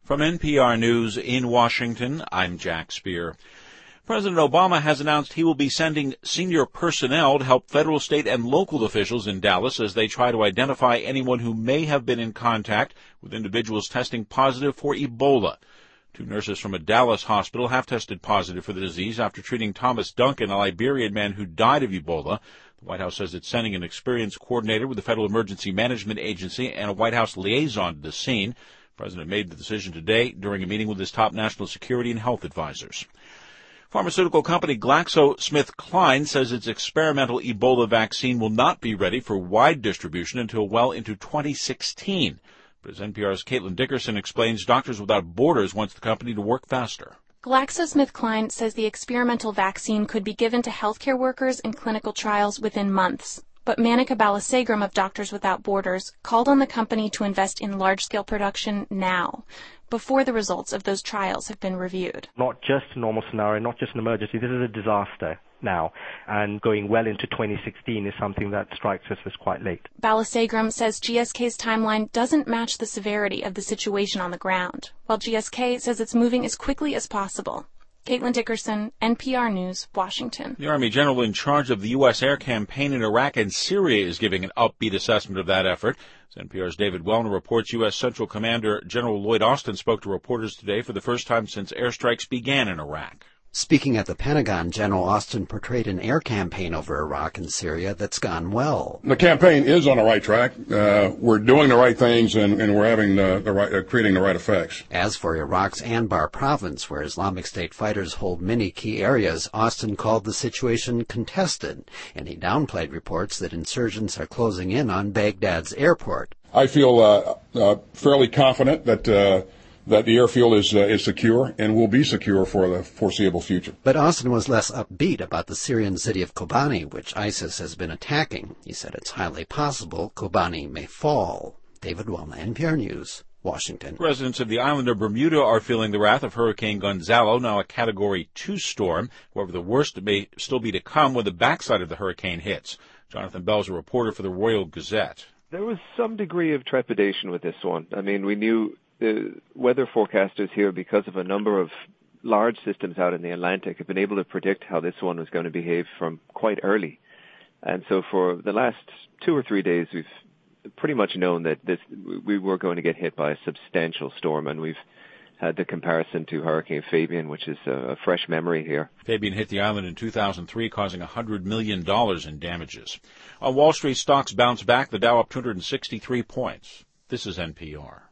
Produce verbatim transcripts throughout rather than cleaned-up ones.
From N P R News in Washington, I'm Jack Speer. President Obama has announced he will be sending senior personnel to help federal, state, and local officials in Dallas as they try to identify anyone who may have been in contact with individuals testing positive for Ebola. Two nurses from a Dallas hospital have tested positive for the disease after treating Thomas Duncan, a Liberian man who died of Ebola. The White House says it's sending an experienced coordinator with the Federal Emergency Management Agency and a White House liaison to the scene. The president made the decision today during a meeting with his top national security and health advisors. Pharmaceutical company GlaxoSmithKline says its experimental Ebola vaccine will not be ready for wide distribution until well into twenty sixteen. But as N P R's Caitlin Dickerson explains, Doctors Without Borders wants the company to work faster. GlaxoSmithKline says the experimental vaccine could be given to healthcare workers in clinical trials within months. But Manika Balasegram of Doctors Without Borders called on the company to invest in large-scale production now, before the results of those trials have been reviewed. Not just a normal scenario, not just an emergency. This is a disaster now, and going well into twenty sixteen is something that strikes us as quite late. Balasegram says G S K's timeline doesn't match the severity of the situation on the ground, while G S K says it's moving as quickly as possible. Caitlin Dickerson, N P R News, Washington. The Army general in charge of the U S air campaign in Iraq and Syria is giving an upbeat assessment of that effort. As N P R's David Wellner reports, U S Central Commander General Lloyd Austin spoke to reporters today for the first time since airstrikes began in Iraq. Speaking at the Pentagon, General Austin portrayed an air campaign over Iraq and Syria that's gone well. The campaign is on the right track. Uh, we're doing the right things, and, and we're having the, the right, uh, creating the right effects. As for Iraq's Anbar province, where Islamic State fighters hold many key areas, Austin called the situation contested, and he downplayed reports that insurgents are closing in on Baghdad's airport. I feel uh, uh, fairly confident that uh, that the airfield is uh, is secure and will be secure for the foreseeable future. But Austin was less upbeat about the Syrian city of Kobani, which ISIS has been attacking. He said it's highly possible Kobani may fall. David Wellner, N P R News, Washington. Residents of the island of Bermuda are feeling the wrath of Hurricane Gonzalo, now a Category two storm. However, the worst may still be to come when the backside of the hurricane hits. Jonathan Bell is a reporter for the Royal Gazette. There was some degree of trepidation with this one. I mean, we knew the weather forecasters here, because of a number of large systems out in the Atlantic, have been able to predict how this one was going to behave from quite early. And so for the last two or three days, we've pretty much known that this we were going to get hit by a substantial storm, and we've had the comparison to Hurricane Fabian, which is a fresh memory here. Fabian hit the island in two thousand three, causing one hundred million dollars in damages. On Wall Street, stocks bounced back, the Dow up two hundred sixty-three points. This is N P R.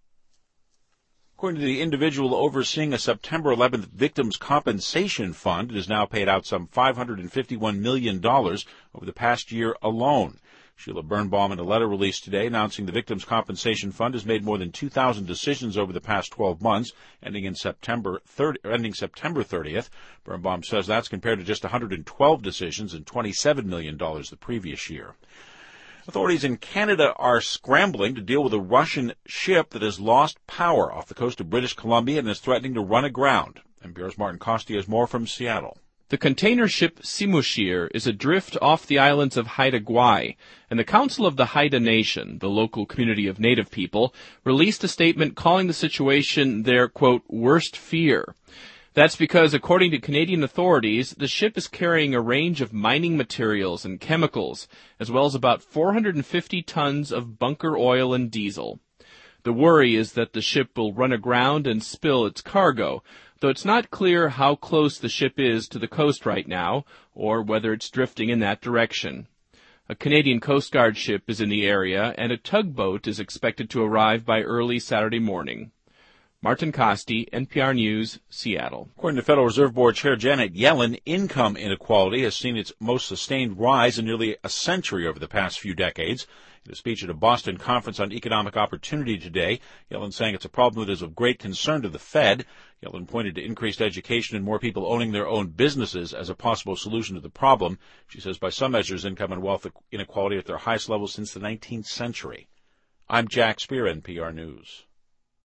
According to the individual overseeing a September eleventh Victims' Compensation Fund, it has now paid out some five hundred fifty-one million dollars over the past year alone. Sheila Birnbaum, in a letter released today announcing the Victims' Compensation Fund has made more than two thousand decisions over the past twelve months, ending in September thirtieth, ending September thirtieth. Birnbaum says that's compared to just one hundred twelve decisions and twenty-seven million dollars the previous year. Authorities in Canada are scrambling to deal with a Russian ship that has lost power off the coast of British Columbia and is threatening to run aground. N P R's Martin Costi has more from Seattle. The container ship Simushir is adrift off the islands of Haida Gwaii, and the Council of the Haida Nation, the local community of native people, released a statement calling the situation their, quote, worst fear. That's because, according to Canadian authorities, the ship is carrying a range of mining materials and chemicals, as well as about four hundred fifty tons of bunker oil and diesel. The worry is that the ship will run aground and spill its cargo, though it's not clear how close the ship is to the coast right now, or whether it's drifting in that direction. A Canadian Coast Guard ship is in the area, and a tugboat is expected to arrive by early Saturday morning. Martin Costi, N P R News, Seattle. According to Federal Reserve Board Chair Janet Yellen, income inequality has seen its most sustained rise in nearly a century over the past few decades. In a speech at a Boston conference on economic opportunity today, Yellen saying it's a problem that is of great concern to the Fed. Yellen pointed to increased education and more people owning their own businesses as a possible solution to the problem. She says by some measures, income and wealth inequality at their highest level since the nineteenth century. I'm Jack Speer, N P R News.